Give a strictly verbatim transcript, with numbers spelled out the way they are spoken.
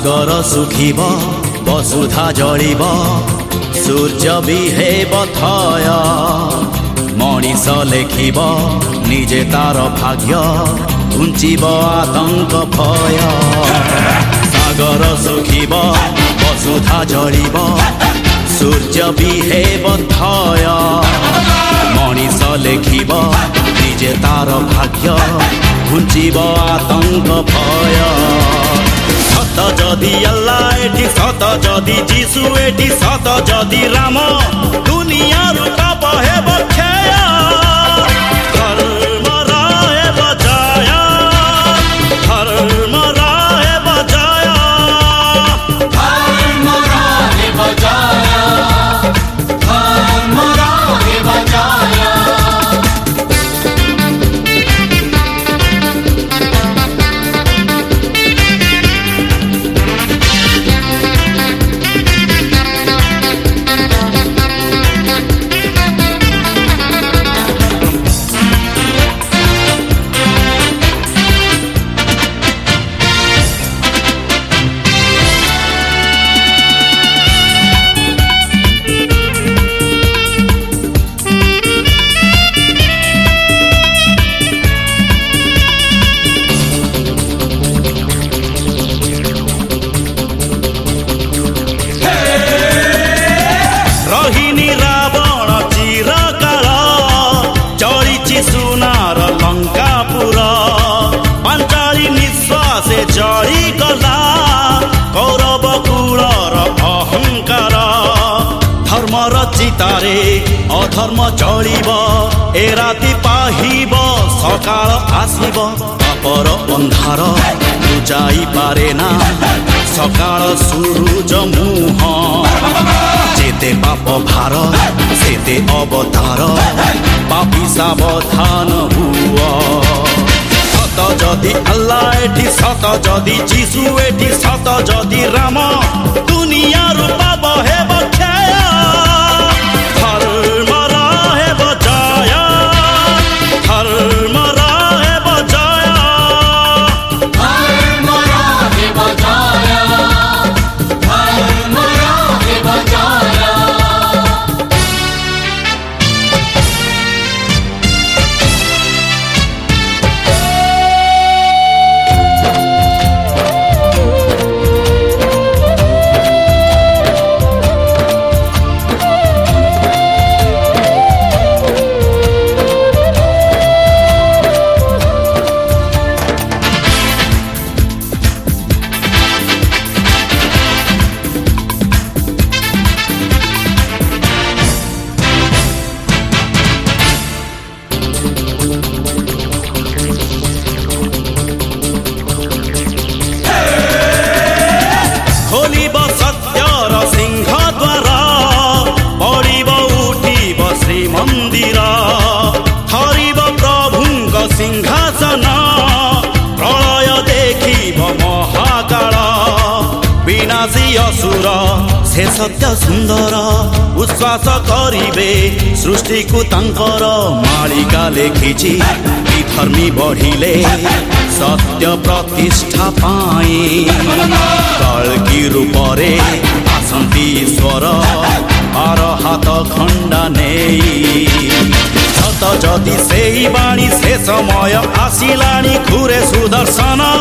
सागर सुखिब वसुधा जलिब सूर्य भी हेब थय मनीष लेखिब निजे तार भाग्य घुंचिब आतंक भय सागर सुखिब वसुधा जलिब सूर्य भी हेब थय मनीष लेखिब निजे तार भाग्य घुंचिब आतंक भय सत जदि अल्लाह एठी सत जदि जीशु एठी सत जदि राम दुनिया रूपा बहे बक्षय धर्म राहे बजाय धर्म राहे बजाय धर्म राहे बजाय धर्म राहे बजाय सुनार लंकापुर पांचाली निश्वास जड़ी गला कौरव कुलर अहंकार धर्मर चितारे अधर्म चलिब ए राति पाहिब सकाळ आसिब पापर अंधार बुझाई पारे ना सकाळ सूरज मुह जेते पाप भार सेते अवतार पापी सावधान हुआ सत जदि अल्लाह एठी सत जदि जीशु एठी सत जदि राम दुनिया रूपा बहे बक्षय धर्म राहे बजाय धर्म राहे बजाय धर्म राहे बजाय धर्म राहे बजाय खोलिब सत्यर सिंह द्वार पड़िब उठिब श्रीमंदिर हरिब प्रभुंक सिंहासन प्रलय देखिब महाकाल विनाशी असुर से सत्य सुंदर उच्छ्वास करिबे सृष्टि को तांकर मालिका लेखिछि विधर्मी बढ़िले सत्य प्रतिष्ठा पाई कल्कि रूपरे आसंती ईश्वर आर हाथ खंडा नेई सत जदि सेई बाणी से समय आसिलाणी घुरे सुदर्शन